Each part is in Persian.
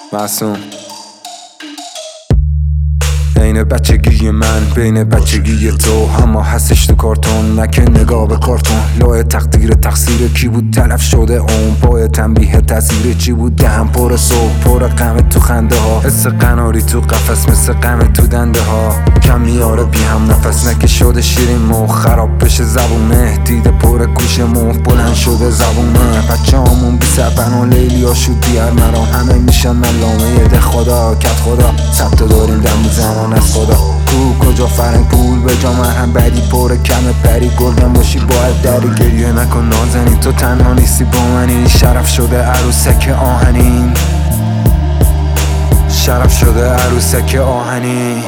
معصوم بین بچگی من بین بچگی تو، اما هستش تو کارتون نکه نگاه به کارتون. لای تقدیر تقصیر کی بود تلف شده اون، پای تنبیه تاثیر چی بود دهم پر صبح پر غم تو خنده ها. حس قناری تو قفس مثل غم تو دنده ها، کم میاره بی هم نفس نکه شده شیرین مخ، خراب بشه زبونه دیده پر گوش مخ، بلند شده زبونه. بچه همون بی سبن و لیلی ها شد دیار مرا، همه میشن ملامه ده خدا کت خدا. ثبت داریم دم زمان از خدا، کجا فرنگ پول به جا من هم بدی پر کم پری. گلدن باشی باید دری گریه نکن نازنی، تو تنها نیستی با منی. شرف شده عروسک آهنین، شرف شده عروسک آهنین.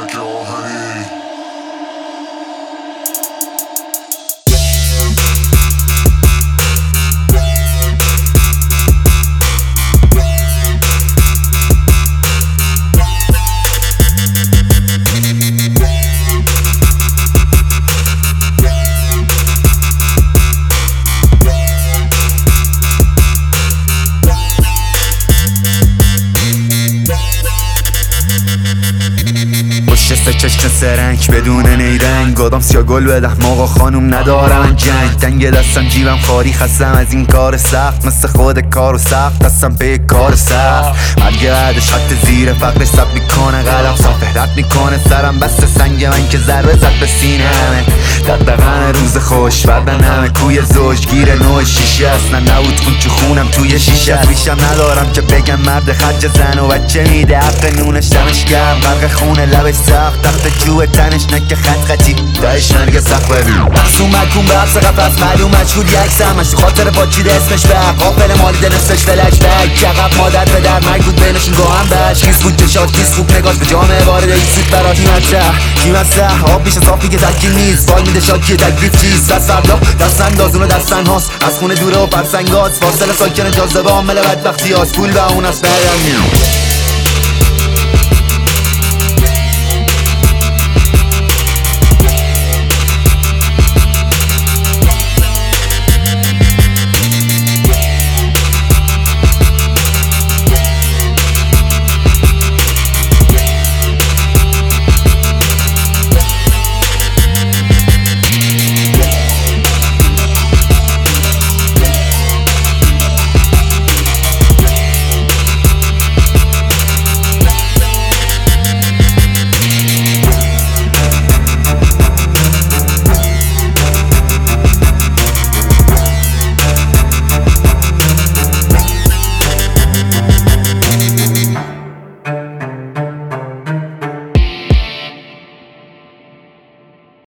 سه چشم سرنگ بدون نیرنگ، آدم سیا گل بدم آقا خانوم ندارم جنگ. دنگ دستم جیبم خالی خستم از این کار سخت، مثل خود کارو سخت دستم به کار سخت. مرگ بعدش خط زیر فقرش ثبت میکنه قلم صاف رد میکنه سرم بست سنگ من که ضربه زد به سینه همه. دقدقن روز خوش بردن همه کوی زوج گیر نوع شیشه اصلا نبود خون تو خونم توی شیشه. ریشم ندارم که بگم مرد خرج زن و بچه میده حق نونش دمش گرم غرق خونه لبش سخت تخت جوه تنش نکه خط خطی دایش نرگه سخت ببین. محصوم مکون به حبس قفص معلوم مجهول یک سمش تو خاطر پاچیده اسمش به قافل مالیده نصفش فلش بگ کقب مادر پدر مرگ بود بینشون گاهم بش. کیس بود چشات کیس خوب نگاش به جامعه وارد یک سوت برات کیم از ته آب میشه صافی که ترکیل نیست فال میده شاکی تکلیف چیست. دست فردا دست اندازون و دستن هاست از خونه دوره و فرسنگاست، فاصله ساکن جاذبه عامل بدبختی هاست، پول به اون از برم میام.